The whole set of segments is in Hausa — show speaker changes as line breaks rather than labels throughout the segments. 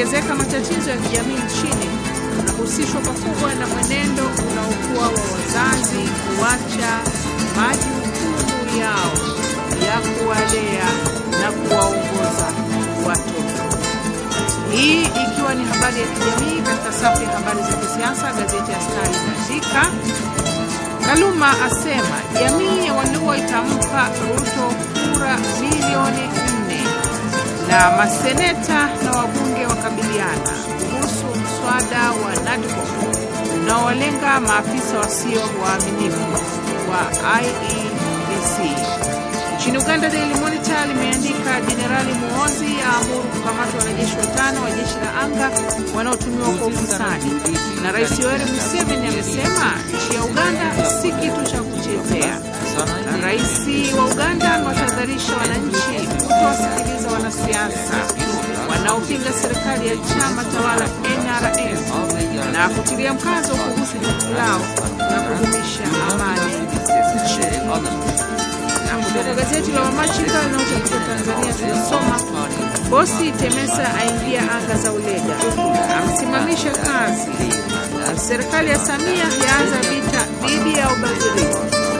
Kuongezeka matatizo ya kijamii nchini kunahusishwa pakubwa na mwenendo unaokuwa wa wazazi kuacha majukumu yao ya kuwalea na kuwaongoza watoto. Hii ikiwa ni habari ya kijamii. Katika safu ya habari za kisiasa, gazeti ya Star linaandika Kaluma asema jamii ya Waluo itampa Ruto kura milioni 4, na maseneta na wabunge wakabiliana kuhusu mswada wa NADCO unaolenga maafisa wasio waaminifu wa IEBC. Nchini Uganda, Daily Monitor limeandika Jenerali Muhoozi aamuru kukamatwa wanajeshi 5 wa jeshi la anga wanaotumiwa kwa ufisadi, na Rais Yoweri Museveni amesema nchi ya Uganda si kitu cha kuchezea. Rais wa Uganda amewatahadharisha wananchi kutowasikiliza wanasiasa wanaopinga serikali ya chama tawala NRM na kutilia mkazo kuhusu jukumu lao na kudumisha amani nchini. Kutoka gazeti la Wamachinga linalochapishwa Tanzania tunasoma bosi Temesa aingia anga za Ulega, amsimamisha kazi. Serikali ya Samia yaanza vita dhidi ya ubadhirifu.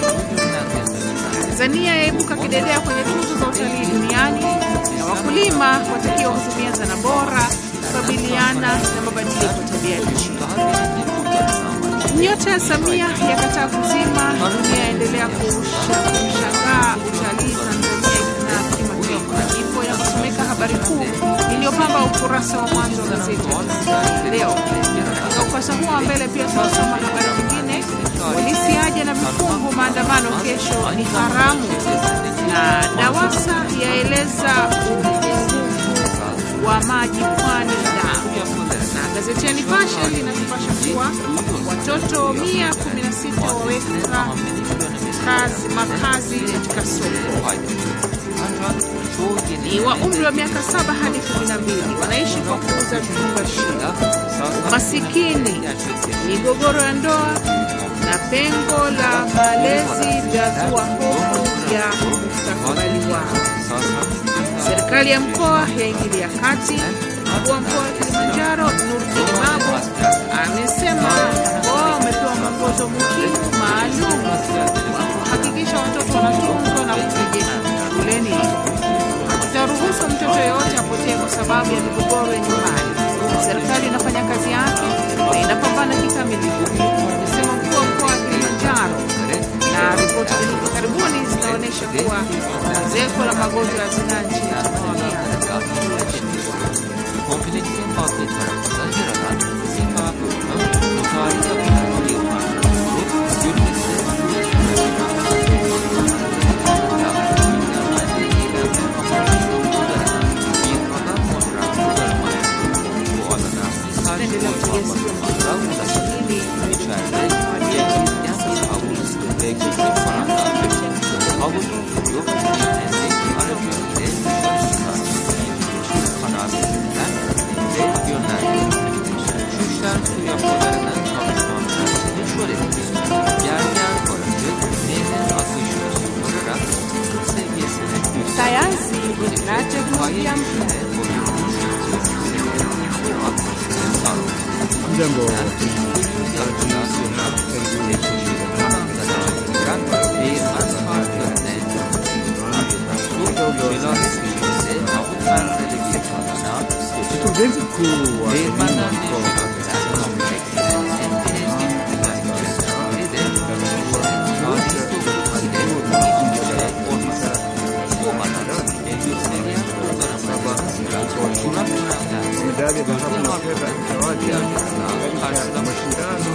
Tanzania yaibuka kidedea kwenye tuzo za utalii duniani, na wakulima watakiwa kutumia zana bora kukabiliana na mabadiliko ya tabia nchi. Nyota ya Samia yakataa kuzima, dunia yaendelea kushangaa utalii Tanzania na kimataifa. Ipo ya kusomeka habari kuu iliyopamba ukurasa wa mwanzo wa gazeti leo. Katika ukurasa huo wa mbele pia tunasoma habari nyingine. Polisi aje na vifungu, maandamano kesho ni haramu, na DAWASA yaeleza upungufu wa maji pwani na gazeti ya Nipashe linatupasha kuwa watoto 116 waweka makazi katika soko. Ni wa umri wa miaka 7 hadi 12, wanaishi kwa kuuza vifungashio. Masikini, migogoro ya ndoa na pengo la malezi vyazua hofu ya mustakabali wao. Serikali ya mkoa yaingilia kati. Mkuu wa mkoa wa Kilimanjaro Nurdin Babu amesema mkoa umepewa mwongozo muhimu maalum wa kuhakikisha watoto wanatunzwa na kurejeshwa shuleni. Hatutaruhusu mtoto yeyote apotee kwa sababu ya migogoro ya nyumbani. Serikali inafanya kazi yake na inapambana kikamilifu, amesema mkuu wa mkoa wa Kilimanjaro. Na ripoti za karibuni zinaonyesha kuwa ongezeko la magonjwa ya zinaa nchini Tanzania
Konfliktin bazı tarafında yer alan Singapur'un mutarida bir yapılan yürümesi bir adam olarak kurtarmaya bu alana sadece kullanmakla ulaşılır. İçeride yalnız havuz ve küçük faranlar havuzun suyu denizdeki aracı ile dışarı çıkan kanatlarından ve yönlendirilmektedir. Şu işler su yapılarının çalışmalarını şöyle edilmiştir. Yer orası denizin akışını sürdürerek su seviyesini yükseltir.
sayansi na teknolojia mpya.
Jambo mkurugenzi mkuu wa medali ya dhahabu na fedha zawadi ya mashindano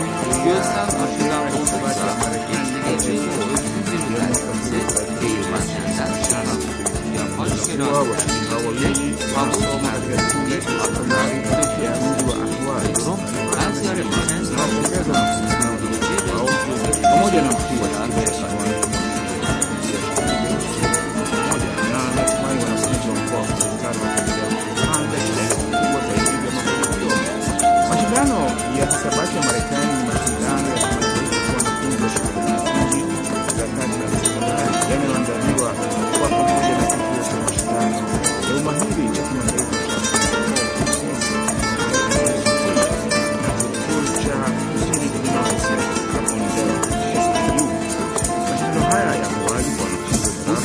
pamoja na mkuu wa mashindano ya hisabati ya Marekani ni mashindano ya kimataifa kwa wanafunzi wa shule za msingi, za kati na sekondari yanayoandaliwa kwa pamoja na kituo cha mashindano ya umahiri cha kimataifa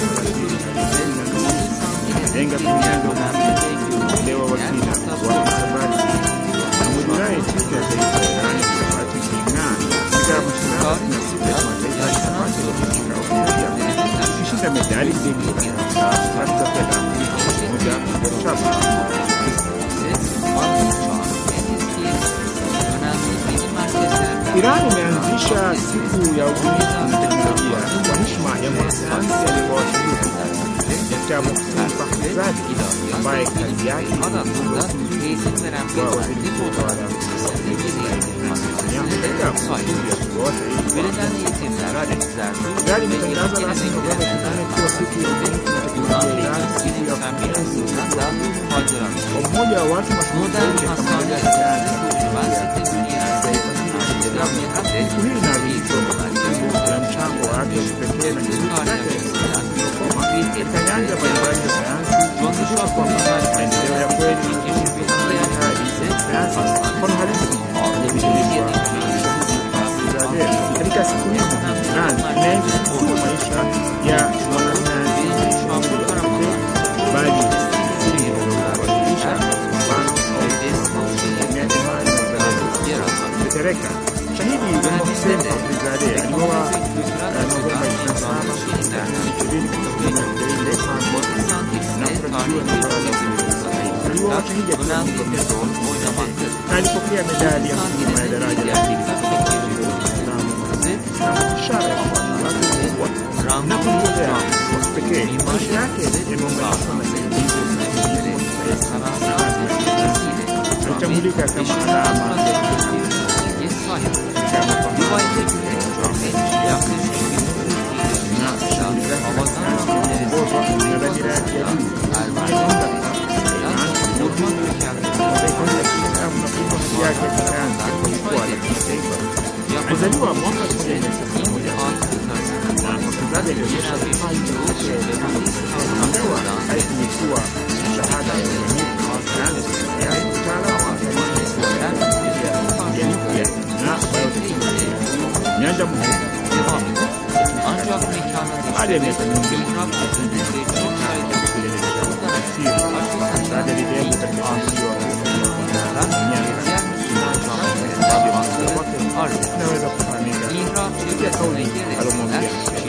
lenga kujenga uelewa wa kina wa hisabati na mwilaye timu ya taifa ya Iran hisabati king'aa katika mashindano ya sita ya mataifa ya hisabati katika Australia ikishinda medali mbili za fedha moja ya shaba. Iran imeanzisha siku ya ubunifu na teknolojia kwa heshima ya mwanasayansi aliyewashuhuri Dr. Mohsen Fakhrizadeh ambaye kazi yake kwa waziri mkuu wa utawala wa Gari imetangaza rasmi Novemba 8 kuwa siku ya ubunifu na teknolojia ya Iran, siku ya kuenzi kwa mmoja wa watu mashuhuri katika mmoja ya sayansi siku hii inaadhimishwa na mchango wake wa kipekee na juhudi zake katika nyanja mbalimbali za sayansi kuhakikisha kwamba maendeleo ya kweli sayansi mfano halisi yamedhihirishwa katika siku hizi. Iran inaenzi kuwa maisha ya wanasayansi bali kuhakikisha mfano tetereka. Shahidi wa Mohsen Fakhrizadeh aliuawa Novemba 27 na kuratibiwa na baraza aliuawa shahidi na alipokea medali ya huduma ya daraja la pili ishara ya na kujitolea kwa kipekee. Maisha yake yameunganishwa na alitambulika kama alama alizaliwa mwaka 1961 na Fakhrizadeh alionyesha vipaji amepewa alikuwa shahada ya uaminifu wa sayansi ya utaalamu wa nyuklia na bioteknolojia, nyanja muhimu. Baada ya miaka mingi Fakhrizadeh alirejea katika mji wa inaweza kufahamika kupitia kauli alomwambia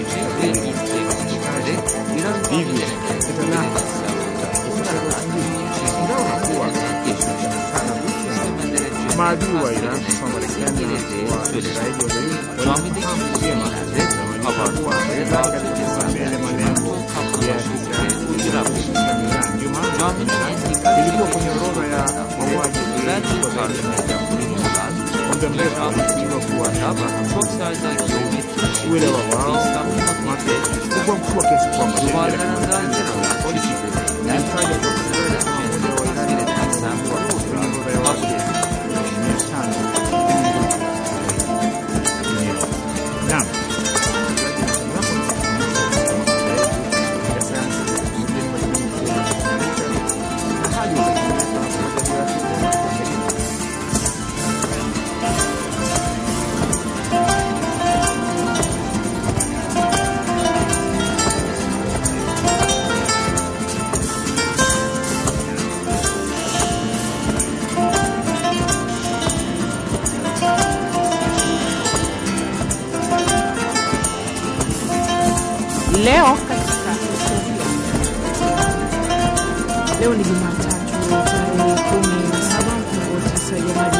hivyo itanaka ingawa nakuwa maadui wa Iran kwa Marekani wa Israeli walifahamu vyema na walikuwa katika mbele malengo ya kisayansi. Ndio maana ilikuwa kwenye orodha ya mauaji kwa zaidi ya miaka 20 muda mrefu walifikiwa kuwa uelewa wao ulikuwa mkubwa kiasi kwamba ilitaja kwa Israeli kama mmoja wa Irani kwenye orodha ya watu 500. Naam.
Leo katika historia. Leo ni Jumatatu tarehe 17 Januari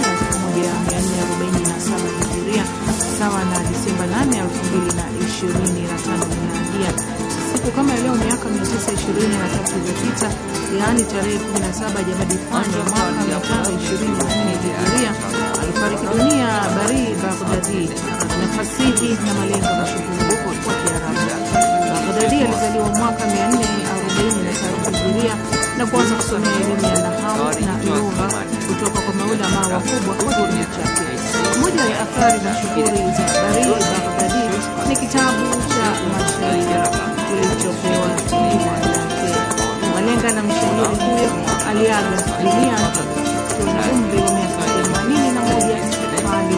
1447 Hijiria, sawa na Disemba 8, 2025 miladia. Siku kama leo miaka 923 iliyopita, yaani tarehe 17 Januari mwaka 524 Hijiria, alifariki dunia Bari Baghdadi, mwanafasihi na malenga mashuhuri kwa Kiarabu. Baghdadi alizaliwa mwaka 443 Hijiria na kuanza kusomea elimu ya nahau na lugha kutoka kwa maulama wakubwa wa kipindi chake. Moja ya athari mashuhuri za Bari Baghdadi ni kitabu cha mashairi kilichopewa jina lake. Malenga na mshairi huyo aliaga dunia akiwa na umri wa miaka 81 hadi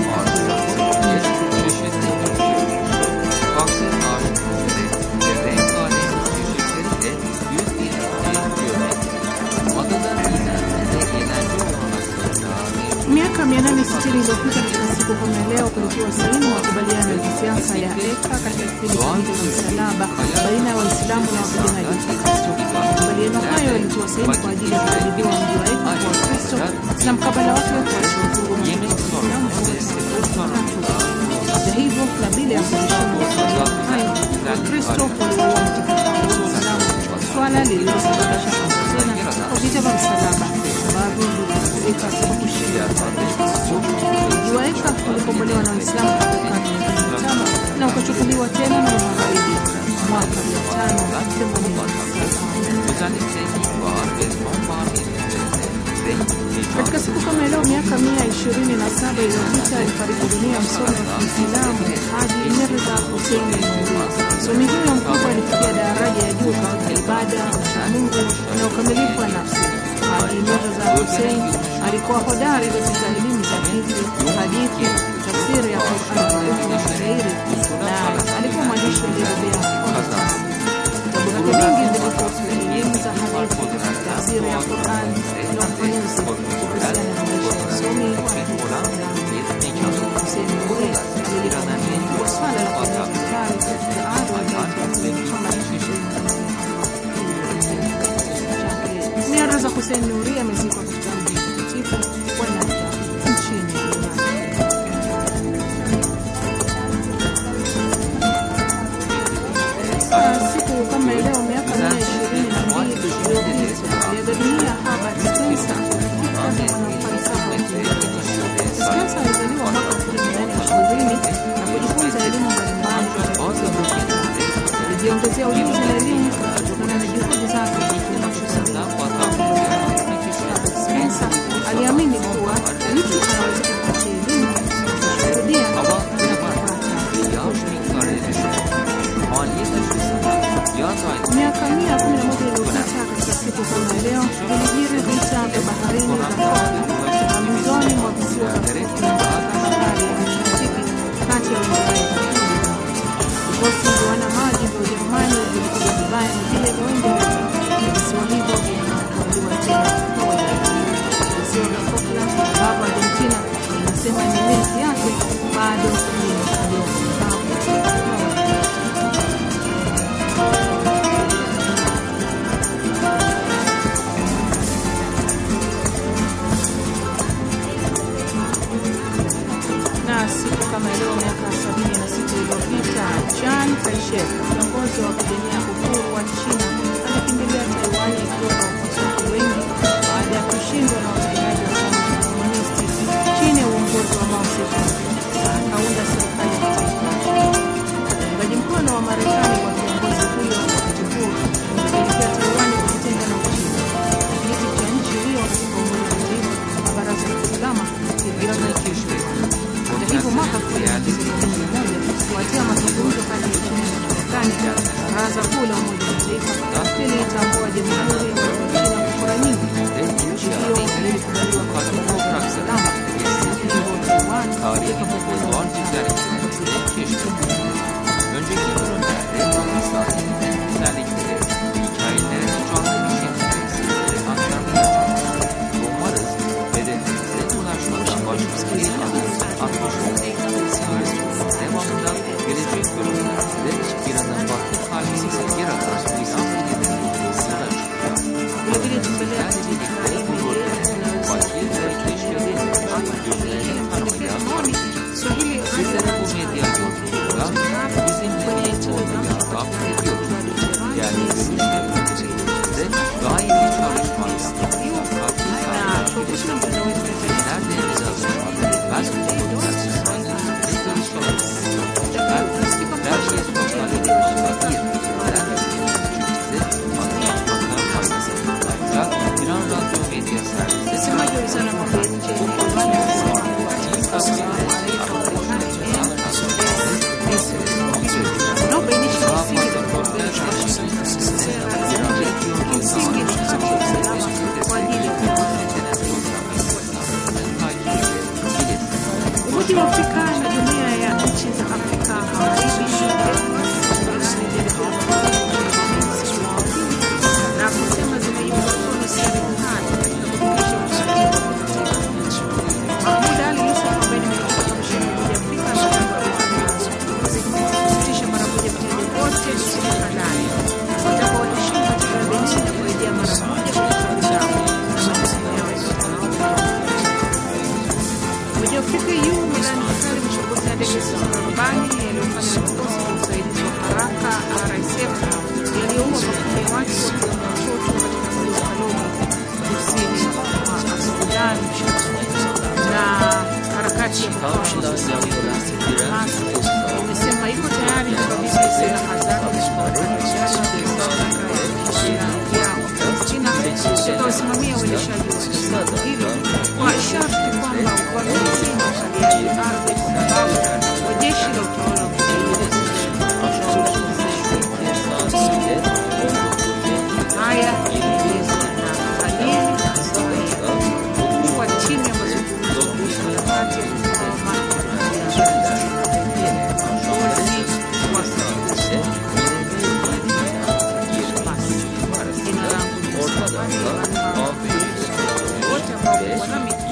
siasa ya eka katika kipindi cha vita vya msalaba baina ya Waislamu na wapiganaji wa Kikristo. Makubaliano hayo yalitiwa saini kwa ajili ya kukabidhiwa mji wa eka kwa Wakristo na mkabala wake kuachiwa huru Waislamu hata hivyo, na bila ya kuheshimu makubaliano hayo, Wakristo waliuawa mtakatifu wa Waislamu, swala lililosababisha tena kwa vita vya msalaba ambavyo vilipeleka kwa kushinda mji wa eka ulikombolewa na Waislamu katika karne ya 15 na ukachukuliwa tena na Magharibi mwaka 1587. Katika siku kama leo miaka 127 iliyopita alifariki dunia msomi wa Kiislamu Haji Mirza Hussein Nuri. Msomi huyo mkubwa alifikia daraja ya juu katika ibada, uchamungu na ukamilifu wa nafsi. Haji Mirza Hussein alikuwa hodari katika elimu za hadithi, tafsiri ya Qur'an na mashairi, na alikuwa mwandishi aliyebobea vitabu vyake vingi vilihusu elimu za hadithi, tafsiri ya Qur'an na ufafanuzi kuhusiana na maisha ya msomi Hussein Nuri. Alilikuwa swala la kutafakari katika ardhi ya Mirza Hussein Nuri amezikwa katika mji mtakatifu wa Najaf nchini Iran. Siku kama leo miaka 122 iliyopita aliaga dunia Herbert Spencer, mwanafalsafa wa Kiingereza. Spencer alizaliwa mwaka 1820 na kujifunza elimu mbalimbali katika alijiongezea ujuzi na elimu kutokana na juhudi zake za Spencer aliamini kuwa mtu anaweza kupata elimu kushuhudia na kupata. Miaka 111 iliyopita katika siku kama leo vilijiri vita vya baharini vya pambizoni mwa visiwa vya bahari ya Atlantiki kati ya Uingereza na Ujerumani. Vikosi vya wanamaji vya Ujerumani vilikuwa vibaya na vile vya Uingereza, na visiwa hivyo vinakabiliwa tena kwa Wajerumani. Visiwa vya Falkland ambapo Argentina inasema ni milki yake bado vinakaliwa kwa kama leo miaka 76 iliyopita Chiang Kai-shek, kiongozi wa kupigania uhuru wa China, alikimbilia Taiwan ikiwa na wafuasi wengi baada ya kushindwa na wapiganaji wa chama cha Komunisti chini ya uongozi wa Mao Zedong, na akaunda serikali ya kitaifa. Uungaji mkono wa Marekani kwa kiongozi huyo wakati huo ulipelekea Taiwan kujitenga na Uchina. Kiti cha nchi hiyo katika Umoja wa Mataifa na Baraza la Usalama kilianzishwa. Hata hivyo mwaka 1991 kufuatia mazungumzo kati ya China na Marekani, Baraza Kuu la Umoja wa Mataifa lilitambua Jamhuri ya China kwa kura nyingi. Nchi hiyo ilikubaliwa kwa Baraza la Usalama
Önceki bölümlerde Pakistan özellikle hikayelerini canlı bir şekilde sizlere aktarmayacağım. Umarız hedefimize ulaşmadan başka bir adım atmışız. Devamında gelecek bölümlerde İran'ın vakti halimize yer alan nizam ilgilerini sıra çıkacak. Sizlerle birlikte bu bölümde fakir ve keşfedilmiş gözlerine tanımaya sizlere bu medya yolculuğunda bizimle birlikte olmaya davet ediyoruz. Yani görüş ve önerilerimizde daimi çalışma yapmakta katkı sağlayabilirsiniz. Nerede bize hazırlanan ters komunikasyonlarla görüşmeler. Her şey sosyal medyada bir İran Radyo Medya Servisi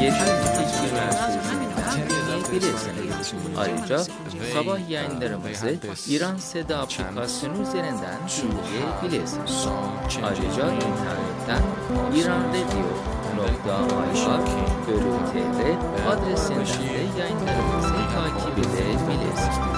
yeşil fikirler sözünü bilirsiniz. Ayrıca sabah yayınlarımızı İran Seda aplikasyonu üzerinden dinleyebilirsiniz. Ayrıca internetten iranradio.ir/tr adresinden de yayınlarımızı takip edebilirsiniz.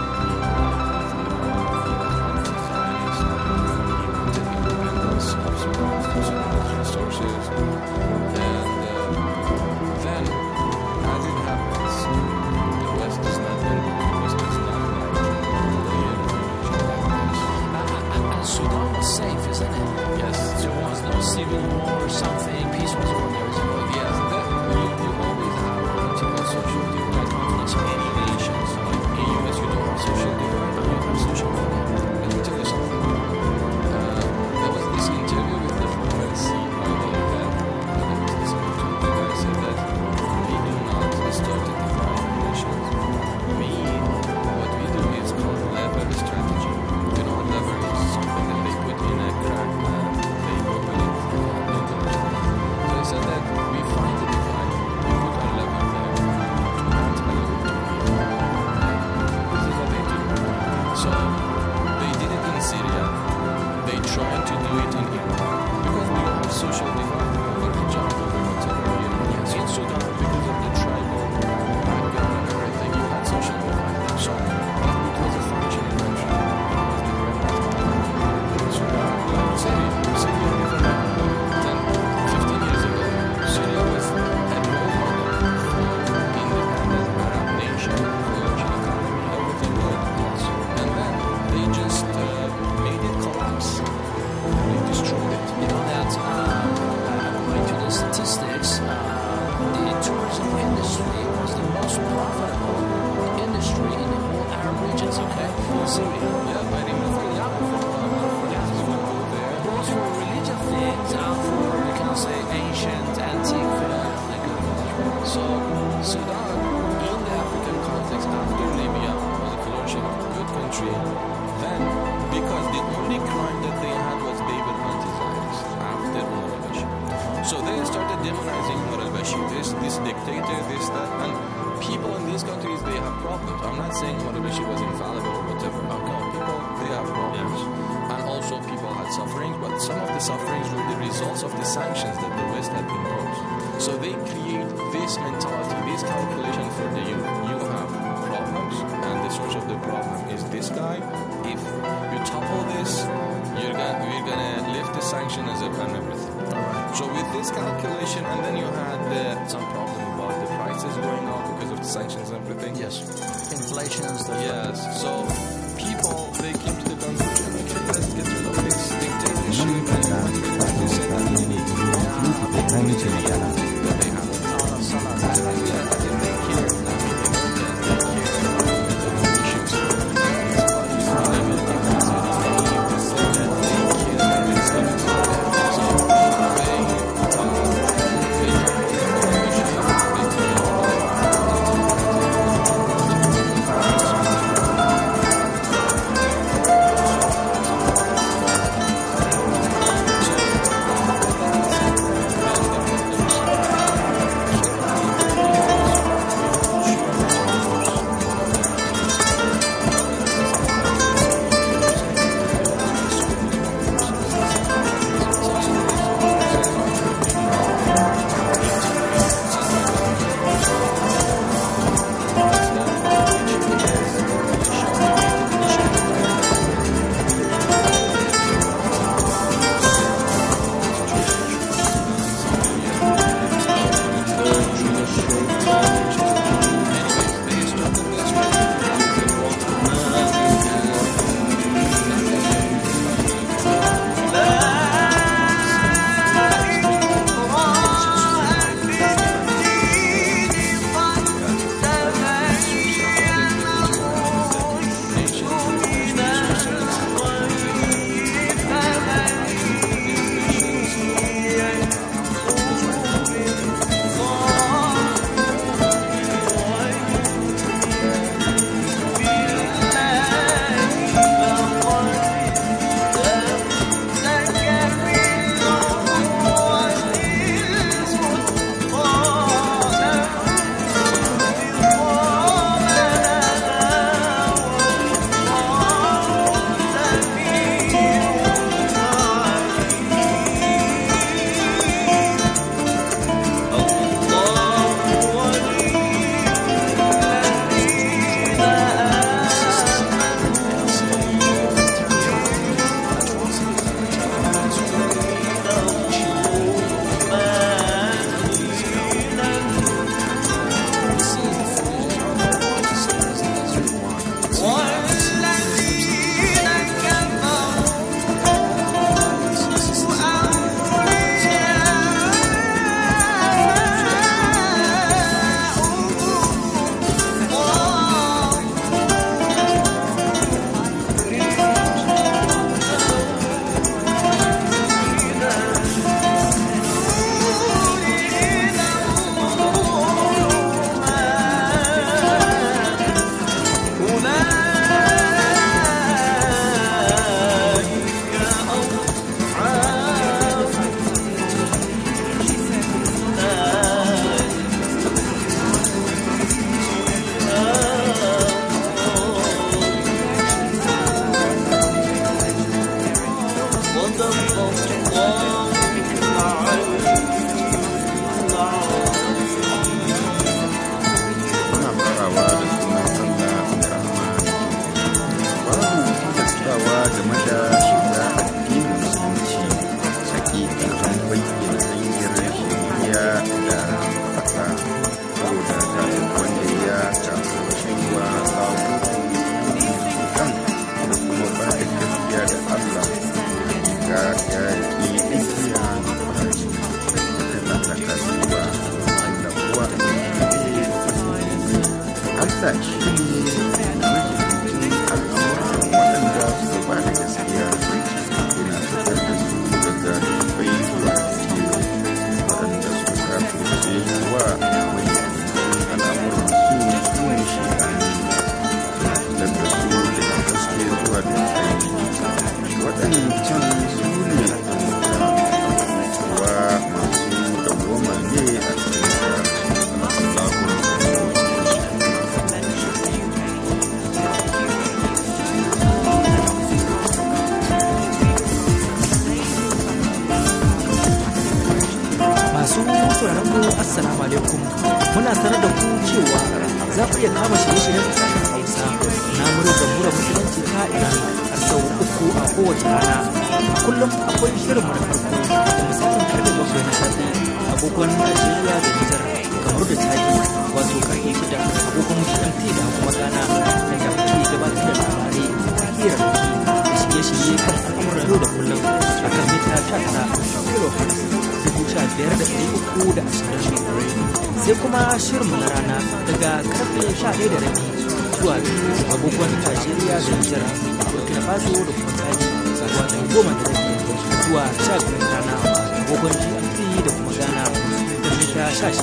Civil war or something, peace was over there. Yes, you always have political, social divide, conflicts in any nation. So in US you don't have social divide, but you have social divide. Let me tell you something. There was this interview with the prophecy by the event. There was this interview. The guy said that we do not distort and divide nations. What we do is called lever strategy. You know, lever is something that they put in a crack and they open it. So that we find the divide, we put our lever there to not allow it to be. This is what they do. So they did it in Syria. They tried to do it in Iraq because we all have social divide over Hijab, over whatever. In Sudan, because of the tribal background and everything, you had social divide. So it was a functioning country. In Sudan, Syria different. 10-15 years ago, Syria was a role model for independent Arab nation, flourishing economy, everything good. And then they just made it collapse. They destroyed it. You know that, according to the statistics, the tourism industry was the most profitable industry in the whole Arab regions, okay? Syria. Yeah, I remember. Both for religious things and for, we can say, ancient, antique, so Sudan, in the African context, after Libya, was a flourishing, good country. Then, because the only crime that they had was David Antizionis after Umar al-Bashir. So they started demonizing Umar al-Bashir, this dictator, this, that, and people in these countries, they have problems. I'm not saying Umar al-Bashir was infallible or whatever. No, people, they have problems. And also people had sufferings, but some of the sufferings were the results of the sanctions that the West had imposed. So they create this mentality, this calculation for the youth. You have problems, and the source of the problem is this guy. If you topple this, we're gonna lift the sanctions and everything. So with this calculation, and then you had some problem about the prices going up because of the sanctions and everything. Yes. Inflation and stuff. Yes. So people, they came to the conclusion, okay, let's get rid of this dictatorship and you said that we need that they have.
Muna farawa da sunan Allah mai rahama. Babu gaskiyawa game da shiga addinin musulunci. Hakika an bayyana hanyar shiriya da fata saboda ta wanda ya tafi cewa samu kan da kuma ba da gaskiya da Allah ga ya yi igiya farashi da lallaka zuwa Allah kuwa Allah shi ne majibincin al'amuran waɗanda suka ba da gaskiya yana fitar da su daga bai zuwa ciki waɗanda suka kafirce wa majibincin al'amuran su ne shi daga su daga gaske zuwa da kai waɗancan su ne wa masu dawoma ne a cikin
masu sauraron mu assalamu alaikum, muna sanar da ku cewa za ku iya kama shirye-shiryen sashen Hausa na murar jamhuriyar musulunci ta Iran har sau 3 a kowace rana. A kullum akwai shirin mu na farko da misalin karfe 7 na safe agogon Najeriya da Nijar kamar da Chadi, wato karfe 6 agogon GMT da kuma Ghana, da muke gabatar da labarai, hirarraki da shirye-shirye kan al'amuran yau da kullum a kan mita 19 sai kuma shirinmu na rana daga karfe 11:30 zuwa 2 agogon Najeriya da Nijar, Burkina Faso da kuma Chadi, wato 10:30 zuwa 12 rana agogon GMT da kuma Ghana da mita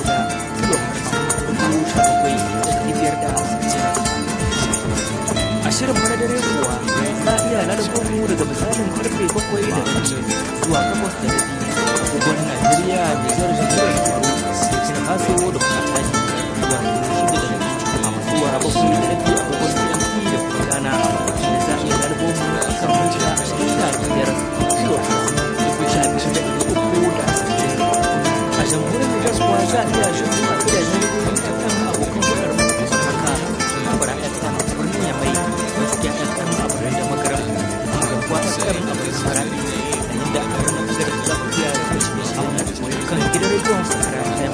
16 a shirin na dare kuwa za a iya lalabon mu daga misalin karfe 7:30 zuwa 8:30 agogon Najeriya, Nijar, Jamhuriyar Kamaru, Burkina Faso da kuma Chadi, zuwa 6:30 zuwa 7:30 agogon GMT da kuma Ghana, da za a iya lalabon mu a kan mita 25 a jamhuriyar Nijar kuwa za a iya shirin a gidajen rediyoyi ta kan abokan hudar haka Mabara FM a birnin Yamai, Gaskiya FM a birnin da Magaram, Gambuwa FM a birnin Maradi, da a birnin Nijar za ku iya kan gidan rediyon Sahara FM.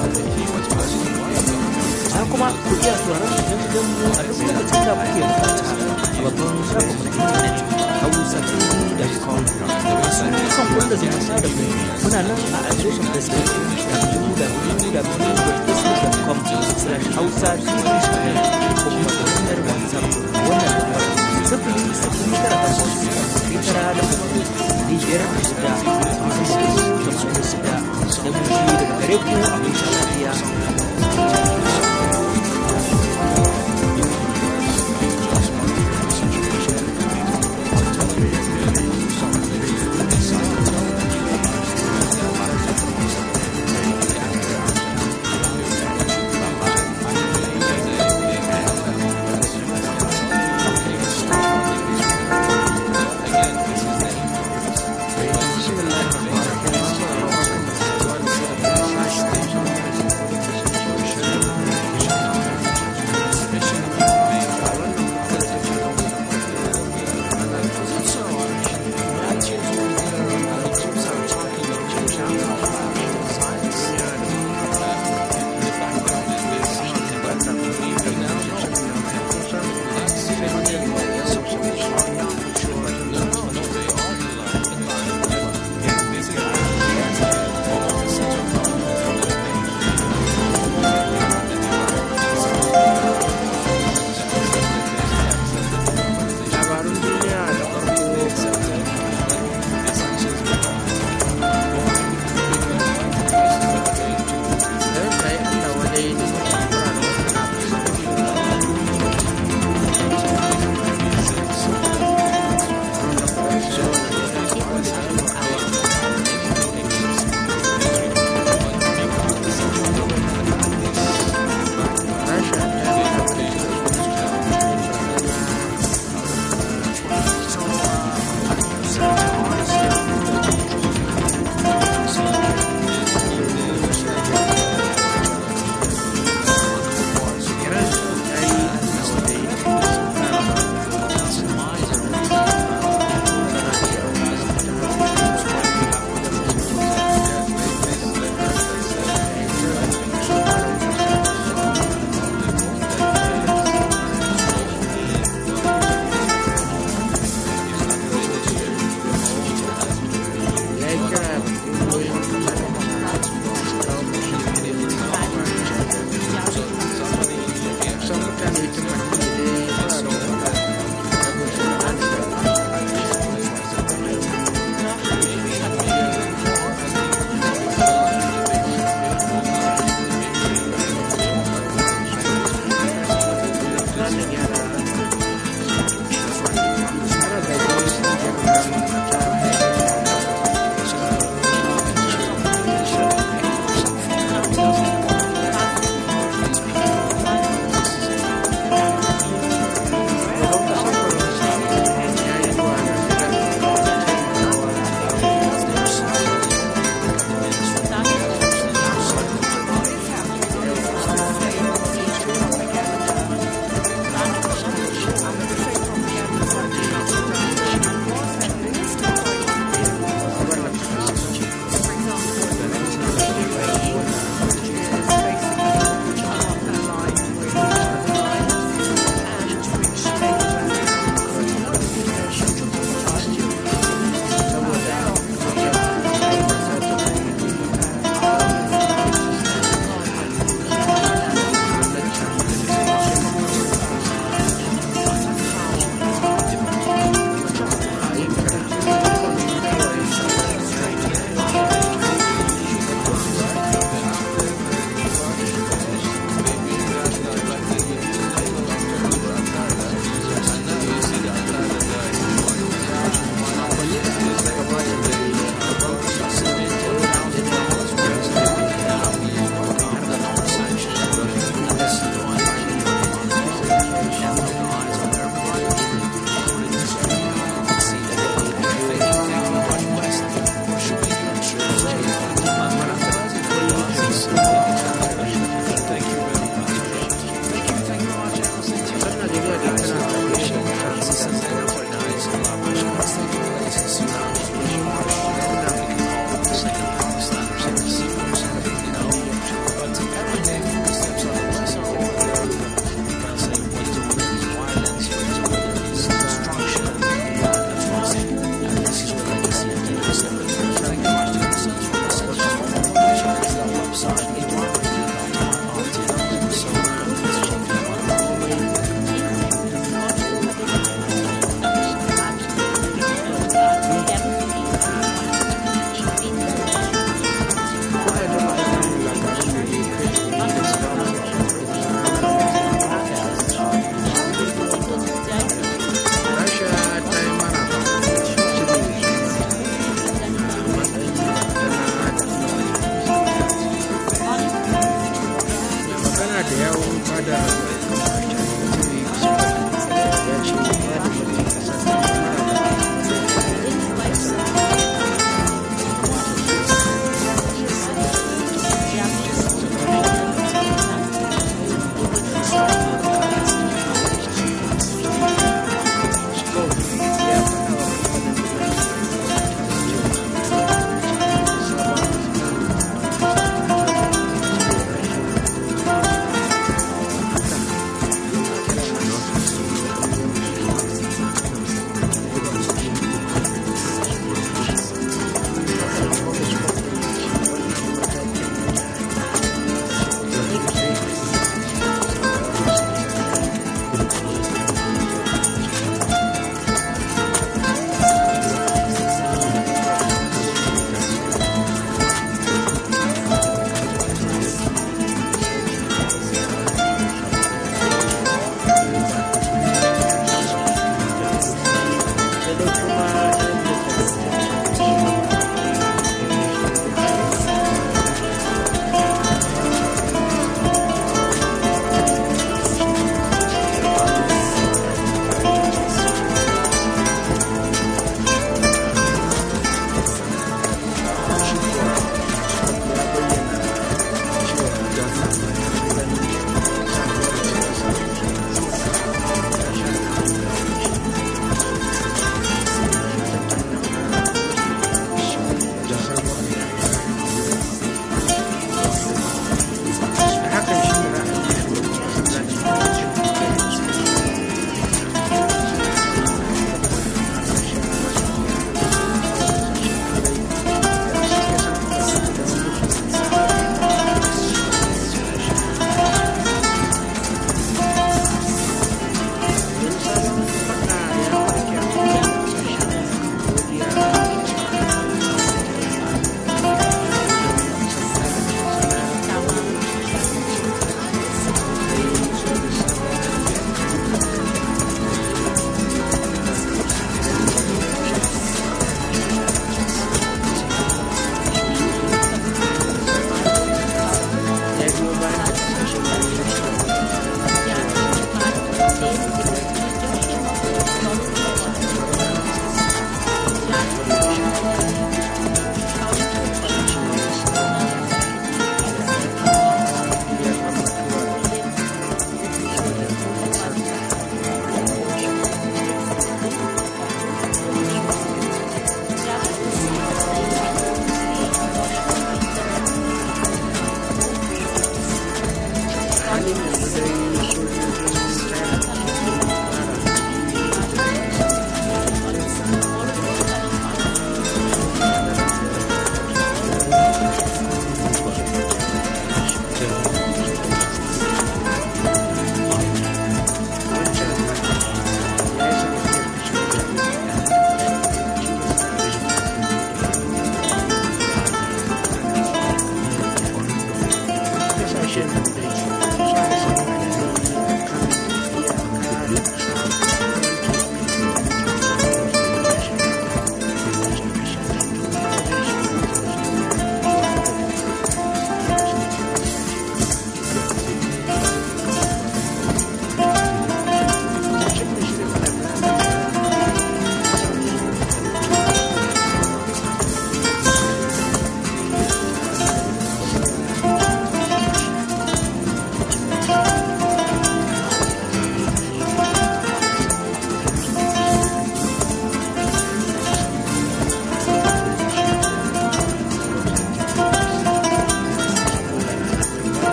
Har kuma ku iya sauraron shirye-shiryen mu a duk lokacin da kuke bukata a babban shafin mu na intanet hausatv.com. Masu son wanda zumunta da mu muna nan a adireshin Facebook www.facebook.com/hausatv.channel ko kuma ta hanyar WhatsApp wannan lambar 00984 da mun shi daga gare ku a huta lafiya.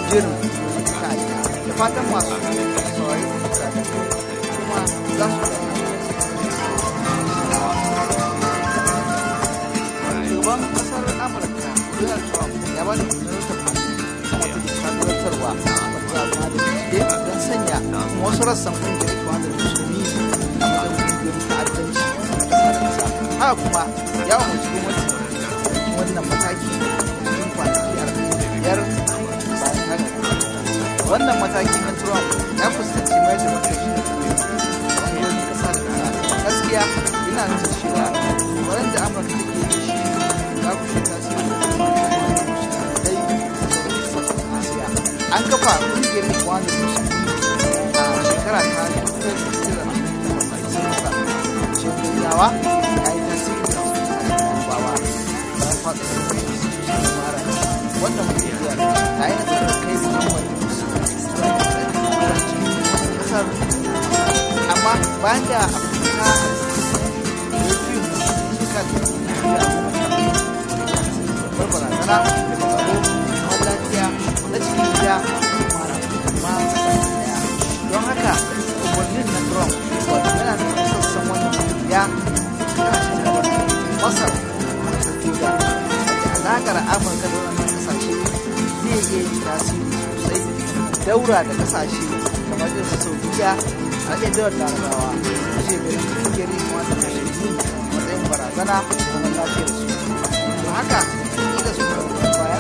jerin ta'adda da fatan masu saurari kuma za su shugaban kasar amurka donald trump ya ba da umarnin sadarwa wadda ma da bincike don sanya wasu rassan kungiyar ikhwan musulmi a matsayin kungiyar ta'addanci a ƙasa da ƙasa. Haka kuma ya umarci gwamnati wannan mataki cikin kwanaki 45 bayan haka. Wannan mataki na Trump ya fuskanci mai da matashi da ƙungiyoyin ƙasa da ƙasa. Gaskiya yana nuna cewa wurin da Amurka take da shi za ku shi tasiri an kafa ƙungiyar ikhwan musulmi a shekara ta 1998 yawa ya yi tasiri da bawa bayan faɗin mara wannan ƙungiyar ta yi nasarar kai su wani ƙasar amma bayan da afirka babbar barazana da tsaro lafiya na cikin gida don haka umarnin na Trump yana nuna sassan wannan ya kana shi da Masar da alaƙar Amurka da wannan kasashe zai iya yin tasiri sosai daura da kasashe kamar irin su Saudiya a ɗaya Larabawa a shekarun kungiyar wanda kashe matsayin barazana zaman lafiyar su don haka da su bayan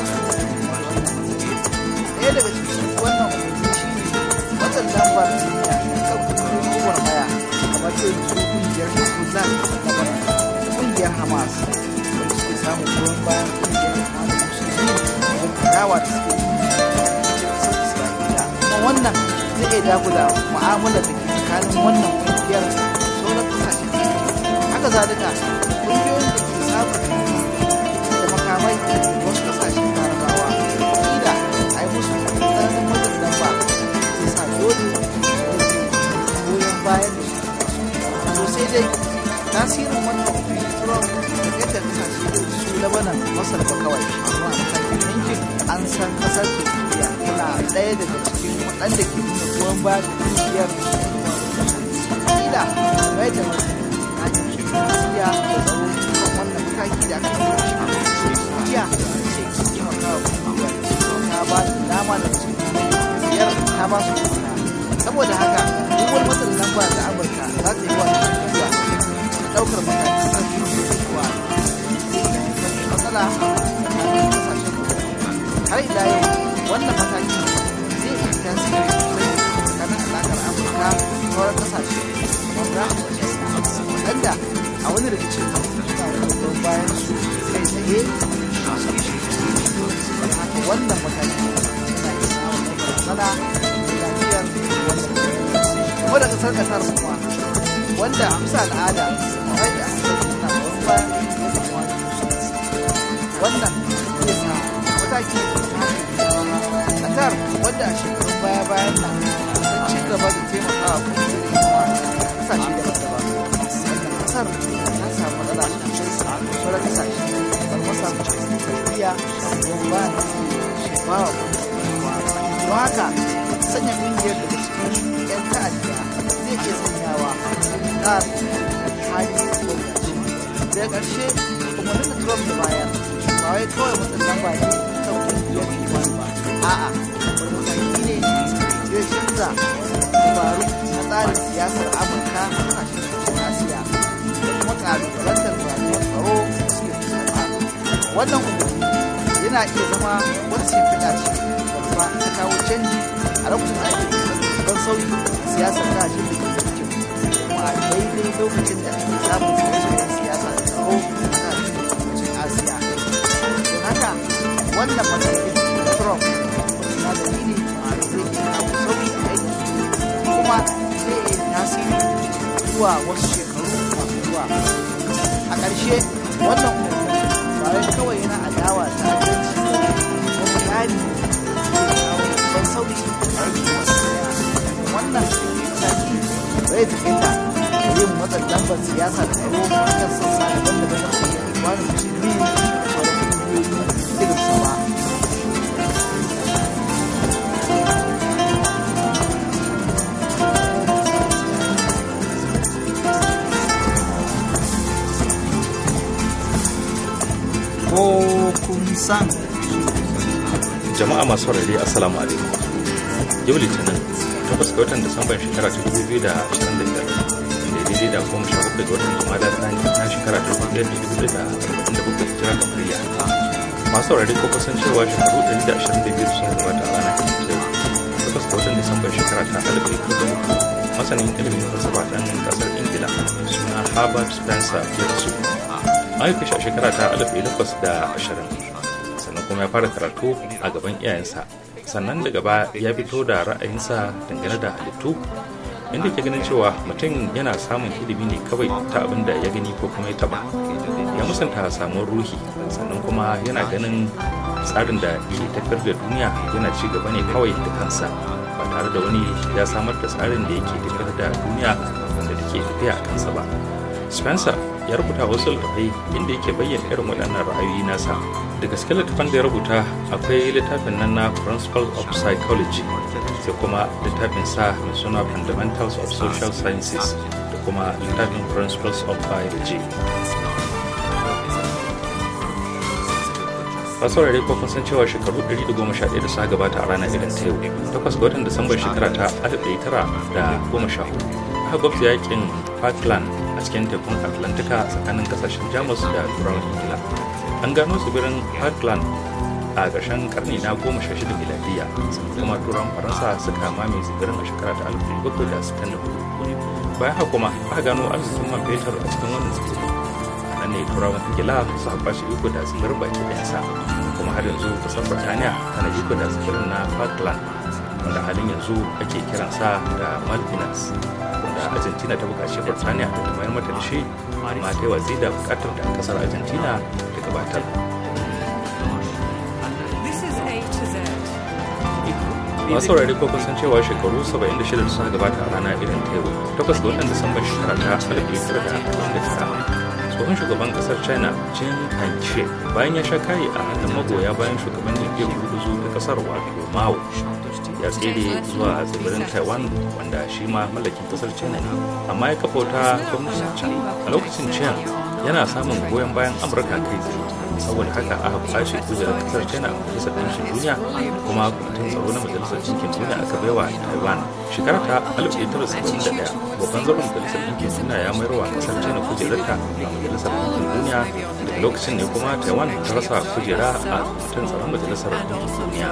ɗaya daga cikin wannan umarni shi ne matsin lamba da duniya kan kungiyoyin gwagwarmaya kamar irin su kungiyar Hezbollah da kungiyar Hamas wanda suke samun goyon bayan kungiyar Hamas musulmi da kadawa da suke cikin Isra'ila. Kuma wannan zai iya dagula mu'amalar da ke tsakanin wannan kungiyar sauran kasashen haka zalika kungiyoyin da ke samun da makamai wasu kasashen larabawa kila a yi musu tsananin matsin lamba zai sa dole goyon bayan da su sai dai tasirin wannan Trump da yadda kasashe da su Lebanon Masar ba kawai amma a matakin yankin an san kasar Turkiya tana ɗaya daga cikin waɗanda ke nuna goyon bayan kungiyar kila mai da Turkiya da tsaro kan wannan mataki da aka ɗauka Turkiya ce taimakawa kungiyar ta ba da dama da kungiyar ta ba su kuma saboda haka duk wani matsin lamba da Amurka za ta yi wa Turkiya ɗaukar mataki kan kuwa matsala tsakanin kasashen har ila yau wannan mataki zai yi tasiri sosai tsakanin alaƙar Amurka da sauran kasashe wanda waɗanda a wani rikicin suna da bayan su kai tsaye masu kishi haka wannan mataki suna yi samun barazana da lafiyar kuma da kasar Qatar kuma wanda a bisa al'ada kawai da aka sani suna goyon bayan wannan zai sa mataki Qatar wanda a shekarun baya-bayan nan don ci gaba da taimakawa kungiyar kasashe daban-daban wannan kasar ta samu matsala sosai sauran kasashe bar masa tafiya don ba da shebawa don haka sanya kungiyar daga cikin 'yan ta'adda zai iya sanyawa ƙar hali gwamnati daga ƙarshe umarnin da Trump da bayar ba wai kawai matsin lamba ne kan kungiyar kimanin ba a'a wani mataki ne zai canza dabaru na tsarin siyasar Amurka a kasashen Asiya da kuma ƙalubalantar barazanar tsaro da suke fuskanta. Wannan umarni yana iya zama wata shimfiɗa ce babba ta kawo canji a lokacin da ake don sauyi a siyasar kasashen da ke cikin kuma a daidai lokacin da ake samun sauye-sauyen siyasa da tsaro a kasashen Asiya. Don haka wannan matakin na Trump na dalili zai iya kawo sauyi a aiki kuma zai yi tasiri zuwa wasu shekaru masu zuwa. A ƙarshe wannan umarni ba wai kawai yana adawa ta adalci ko kari zai kawo ban sauyi a aiki wannan mataki bai taƙaita da yin matsin lambar siyasa da tsaro a kan sassa daban-daban na kungiyar wani musulmi da sauran kungiyoyi irin su ba. san.
Jama'a masu saurare assalamu alaikum. Yau Litinin 8 ga watan Disamban shekara ta 2025 daidai da 17 ga watan Jumada Thani na shekara ta 2047 hijira kamariya. Masu saurare ko kusan cewa shekaru 122 sun gabata a ranar yau 8 ga watan Disamban shekara ta 1903 masanin ilimin falsafa ɗan ƙasar Ingila mai suna Herbert Spencer ya rasu. An haife shi a shekara ta 1820 sannan kuma ya fara karatu a gaban iyayensa. Sannan daga baya ya fito da ra'ayinsa dangane da halittu inda ke ganin cewa mutum yana samun ilimi ne kawai ta abin da ya gani ko kuma ya taba. Ya musanta samun ruhi sannan kuma yana ganin tsarin da ke tafiyar da duniya yana ci gaba ne kawai da kansa ba tare da wani ya samar da tsarin da yake tafiyar da duniya wanda take tafiya a kansa ba. Spencer ya rubuta wasu littattafai inda yake bayyana irin waɗannan ra'ayoyi nasa. Da gaske littattafan da ya rubuta akwai littafin nan na Principles of Psychology sai kuma littafin sa mai suna Fundamentals of Social Sciences da kuma littafin Principles of Biology. Fasaurare ko kun san cewa shekaru 111 da suka gabata a ranar irin ta yau 8 ga watan Disambar shekara ta 1914 aka gwabza yakin Falkland a cikin tekun Atlantika tsakanin kasashen Jamus da Turawan Ingila. An gano tsibirin Falkland a ƙarshen karni na 16 miladiya kuma Turawan Faransa suka mame tsibirin a shekara ta 1764. Bayan haka kuma aka gano arzikin man fetur a cikin wannan tsibiri. Nan ne Turawan Ingila su haɓa shi iko da tsibirin baki ɗayansa kuma har yanzu ƙasar Birtaniya tana iko da tsibirin na Falkland wanda halin yanzu ake kiransa da Malvinas. Da Argentina ta buƙaci Birtaniya da ta mayar mata da shi amma ta yi watsi da buƙatar da ƙasar Argentina ta gabatar. Masu saurari ko kun san cewa shekaru 76 da suka gabata a rana irin ta yau 8 ga watan Disambar shekara ta 1949 tsohon shugaban ƙasar China Chiang Kai-shek bayan ya sha kayi a hannun magoya bayan shugaban jam'iyyar gurguzu ta ƙasar wato Mao ya tsere zuwa tsibirin Taiwan wanda shi ma mallakin kasar China ne amma ya kafa wata gwamnatin can a lokacin Chiang yana samun goyon bayan Amurka kai tsaye saboda haka aka kwashe kujerar kasar China a majalisar ɗinkin duniya kuma kwamitin tsaro na majalisar ɗinkin duniya aka baiwa Taiwan. Shekara ta 1971 babban zauren majalisar ɗinkin duniya ya mayar wa kasar China kujerarta a majalisar ɗinkin duniya daga lokacin ne kuma Taiwan ta rasa kujera a kwamitin tsaron majalisar ɗinkin duniya.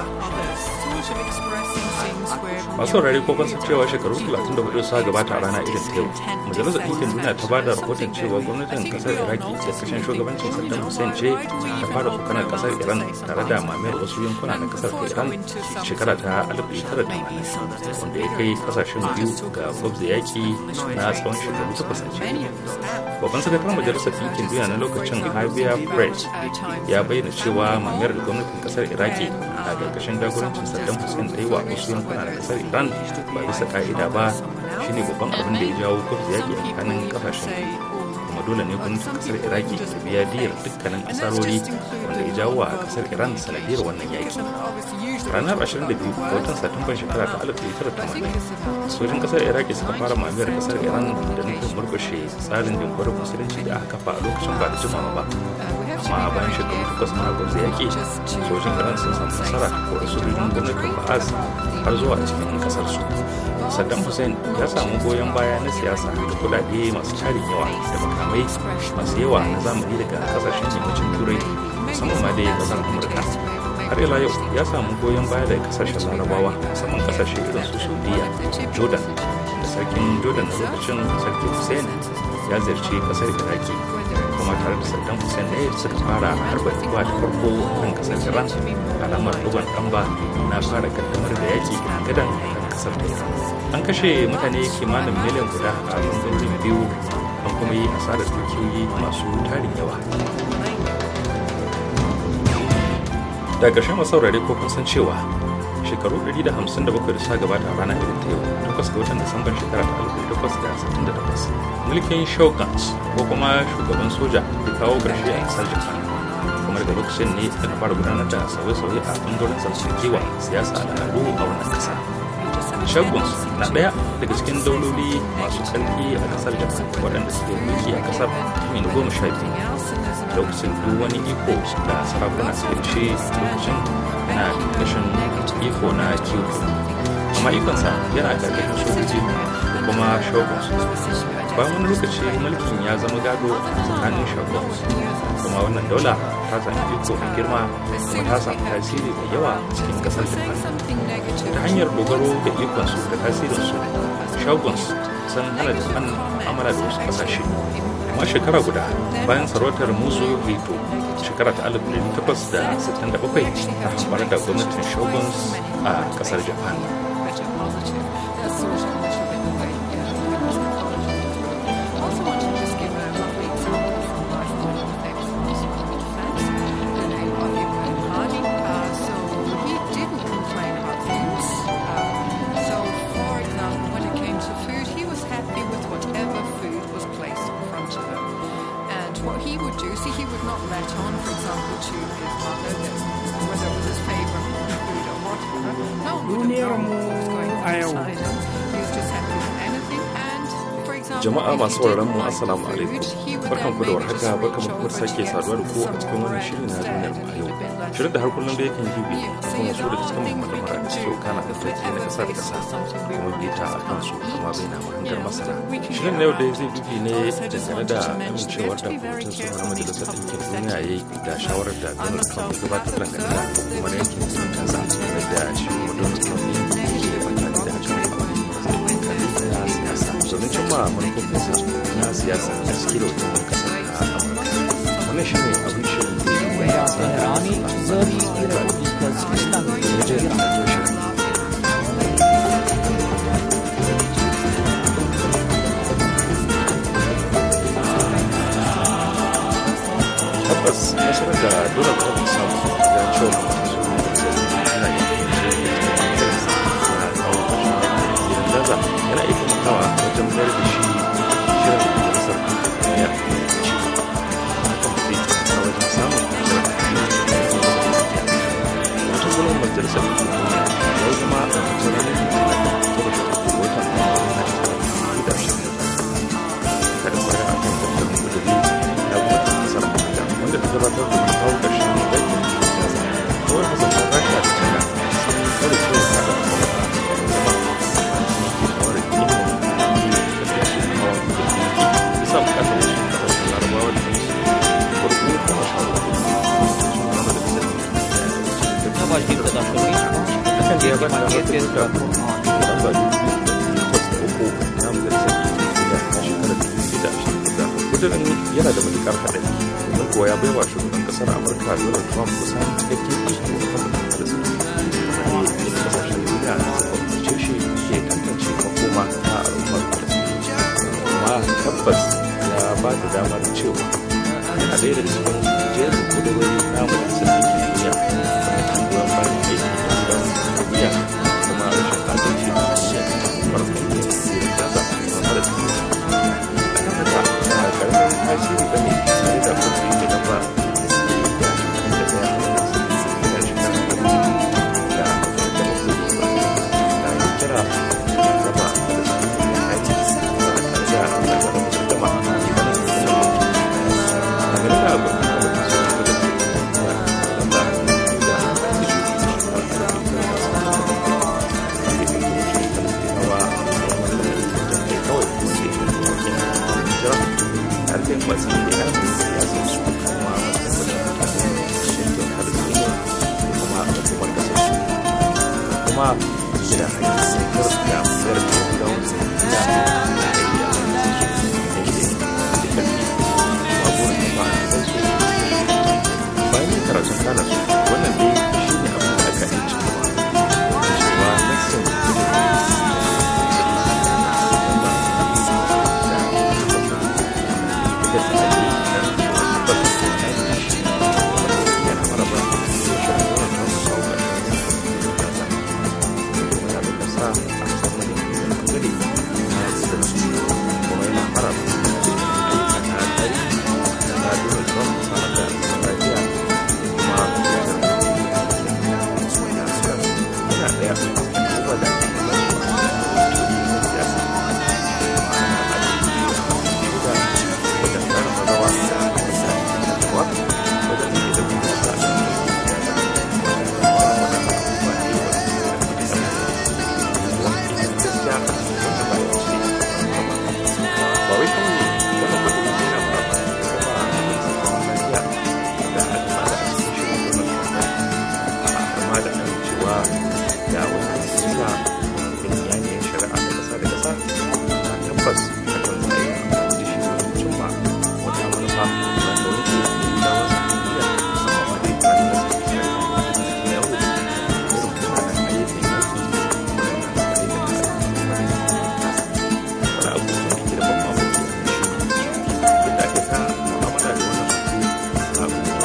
Masu saurari ko kun san cewa shekaru 34 suka gabata a rana irin ta yau majalisar ɗinkin duniya ta ba da rahoton cewa gwamnatin kasar Iraki da kashin shugabancin Saddam Hussein ce ta fara tsokanar kasar Iran tare da mamayar wasu yankuna na kasar ta Iran shekara ta 1980 wanda ya kai kasashen biyu ga gwabza yaki na tsawon shekaru 8 babban sakataren majalisar ɗinkin duniya na lokacin Javier Pérez ya bayyana cewa mamayar da gwamnatin kasar Iraki a ƙarƙashin jagorancin Saddam Hussein ta yi wa wasu yankuna na kasar Iran ba bisa ka'ida ba shine babban abin da ya jawo gwabza yaki a tsakanin kasashen kuma dole ne gwamnatin kasar Iraki ta biya diyar dukkanin asarori wanda ya jawo wa kasar Iran sanadiyar wannan yaki. Ranar 22 ga watan Satumban shekara ta 1980 sojin kasar Iraki suka fara mamayar kasar Iran da nufin murkushe tsarin jamhuriyar musulunci da aka kafa a lokacin ba da jimawa ba. Amma bayan shekaru 8 na gwamnati yaki sojin Iran sun samu nasara ko da sojojin gwamnatin Ba'az har zuwa cikin kasar su. Saddam Hussein ya samu goyon baya na siyasa da kudade masu tarin yawa da makamai masu yawa na zamani daga kasashen yammacin turai musamman ma dai kasar Amurka. Har ila yau ya samu goyon baya daga kasashen larabawa musamman kasashe irin su Saudiya, Jordan da sarkin Jordan na lokacin sarki Hussein ya ziyarci kasar Iraki kuma tare da Saddam Hussein ne suka fara harba igwa da farko kan kasar Iran alamar dogon ɗamba na fara kaddamar da yaki gadan kan kasar ta Iran. An kashe mutane kimanin miliyan guda a bangarorin biyu an kuma yi asarar dukiyoyi masu tarin yawa. Da ƙarshen masaurare ko kun san cewa shekaru 157 da suka gabata a ranar irin ta yau 8 ga watan Disambar shekara ta 1868 mulkin shoguns ko kuma shugaban soja ya kawo ƙarshe a ƙasar Japan kuma daga lokacin ne aka fara gudanar da sauye-sauye a ɓangaren zamantakewa siyasa da al'adu a wannan ƙasa. Shoguns na ɗaya daga cikin dauloli masu ƙarfi a ƙasar Japan waɗanda suke mulki a ƙasar mai 12 lokacin duk wani iko da sarakuna suke ci lokacin yana ƙarƙashin iko na Kyoto, amma ikonsa yana ƙarƙashin sojoji da kuma shoguns. Bayan wani lokaci mulkin ya zama gado tsakanin shoguns, kuma wannan daula ta sami iko mai girma kuma ta samu tasiri mai yawa cikin ƙasar Japan. Ta hanyar dogaro da ikonsu da tasirinsu, shoguns sun hana Japan amala da wasu ƙasashe. Amma shekara guda bayan sarautar Muzo Hito, shekara ta 1867 ta hambar da gwamnatin shoguns a ƙasar Japan. Jama'a masu sauraron mu assalamu alaikum, barkan ku da warhaka, barkan mu kuma sake saduwa da ku a cikin wannan shirin na duniyar mu a yau. Shirin da har kullum da yakan dubi kuma wasu daga cikin muhimman lamura da suke kana da take na kasa da kasa kuma bita a kansu kuma bai na mahangar masana. Shirin na yau dai zai dubi ne dangane da amincewar da kwamitin sulhu na majalisar ɗinkin duniya ya yi da shawarar da Donald Trump ya gabatar dangane da hukumar yankin zumuntansa da shi Donald Trump ya ke amfani da hakan domin cimma manufofinsa na siyasa a cikin da wajen kasar na Amurka. Wannan shi ne abin shirin da ya
Teherani zabi Republika Islam
tabbas nasarar da Donald Trump ya samu ya cewa yana yana iya taimakawa wajen mayar da shi shirin majalisar duniya ci hakan zai taimaka wajen samun kwanciyar wata gudun majalisar duniya ya zama a cikin ranar da watan da shi kada kwaya a kan tattalin kudiri na gwamnatin kasar amurka wanda ta gabatar da kawo ƙarshen yakin kawai kasashen rasha da china sun kare kawai kada amurka ya bata da kudurin yana da matukar haɗari domin kuwa ya baiwa shugaban kasar amurka Donald Trump kusan cikakken iko kan majalisar da kasashen duniya suka umarce shi ke tantance makoma ta al'ummar kuma tabbas ya ba da damar cewa yana ɗaya daga cikin jerin kudurori na majalisar ɗinkin duniya da goyon bayan aiki da kuma rashin adalci da duniya farko ne da gaza kuma da duniya da haka ba karamin tasiri ba ne tare da kuma yake da ba
da wani sa yanayin shari'a da ƙasa da ƙasa tabbas hakan za a yi amfani da shi domin cimma wata manufa wanda wani ke da wasu duniya musamman ma dai ba da ƙasar Isra'ila yau irin mutanen ayyukan yanki wanda suka aikata wani abu da ke da ban mamaki yadda ake ta mu'amala da wannan abu da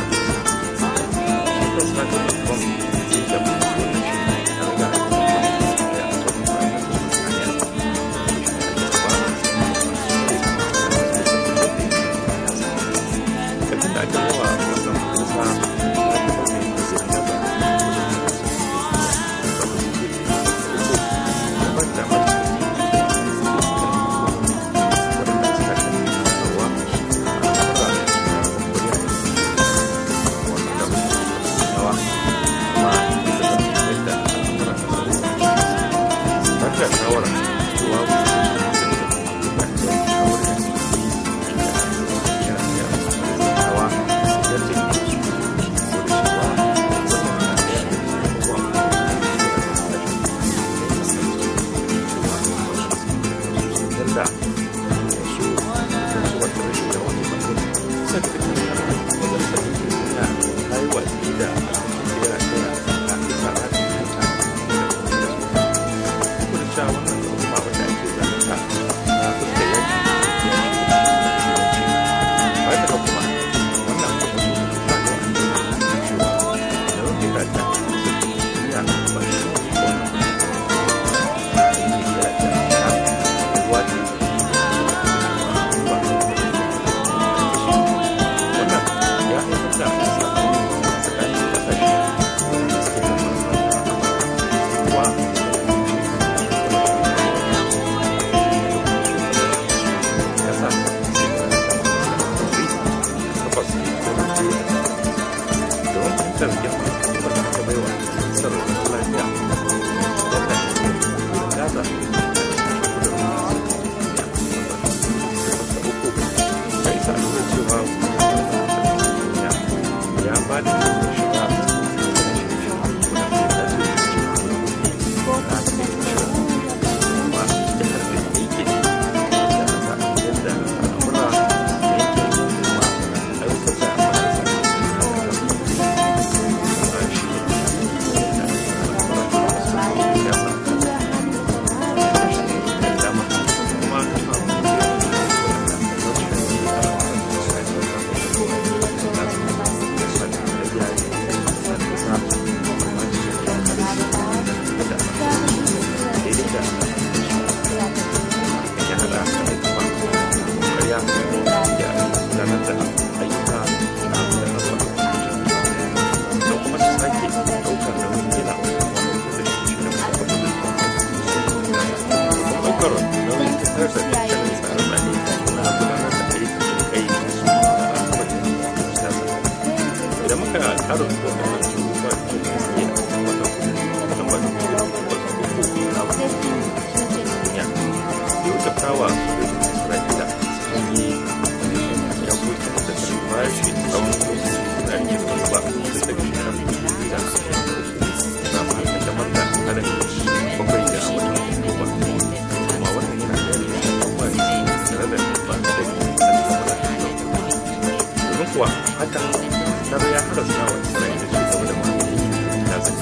kuwa hakan na ya harasta wa Isra'ila ci gaba da mamaye ta zai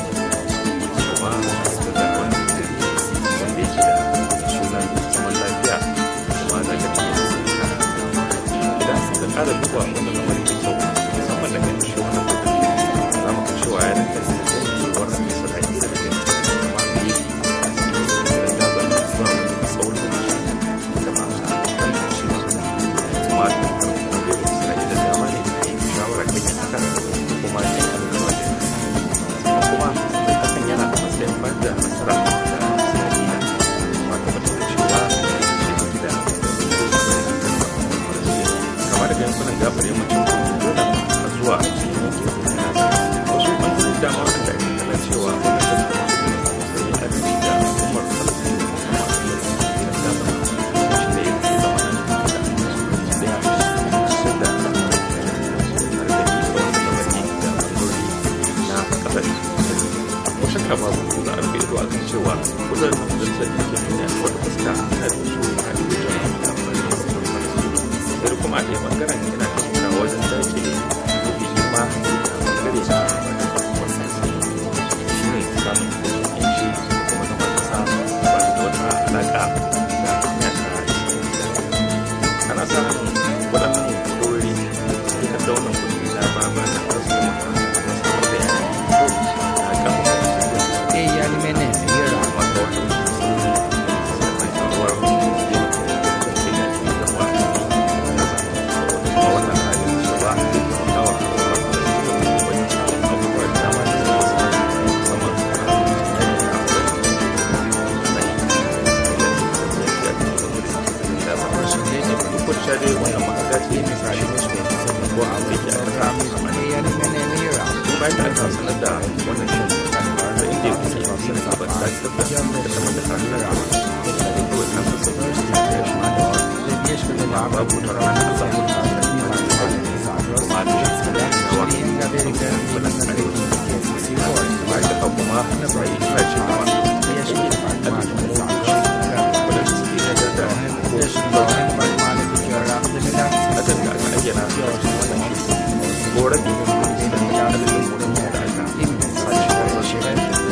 kuma da wani gari wanda yake da sunan zaman lafiya kuma na gaji idan suka ƙara duba wanda lamari da kyau musamman da kan shi wani lokaci za mu ga cewa ya dangane da cewar Isra'ila da kan mamaye da zan zuwa wani tsawon lokaci da ma kan shi kuma hakan yana a matsayin ban da nasara da Isra'ila kuma tabbatar da cewa shi da kamar da yankunan gafar yamma
a rufe ido a kan cewa kudurin na majalisar ɗinkin duniya wata fuska na da su a cikin sai kuma a ɗaya ɓangaren yana da wajen dace mafi girma a ɓangare na shi ne samun yanci kuma zama ƙasa ba da wata alaƙa da hanya ta ana samun waɗannan kudurori suke da wannan kudi na ba ba na wasu samar da yanki na kan
yalimene yera
wata wata mai faruwar wannan halin cewa kawo wajen samun abubuwa da dama da zama saman kurciya dai wannan ma'aga ce mai sashi ko a wuri ya ta bayan da aka sanar da wannan shin da inda ya kusa yawan sun sabar da tabbata da sama da tsarin da kawai kan sassa da su ya shi da babu ta rana da samu da kuma da shi da yawa wannan kare bayan da kuma na bayi ta ce kuma ya shi da alimin motoci wadanda suke da ko shi ba hakan da aka ayyana wannan shi ko rabi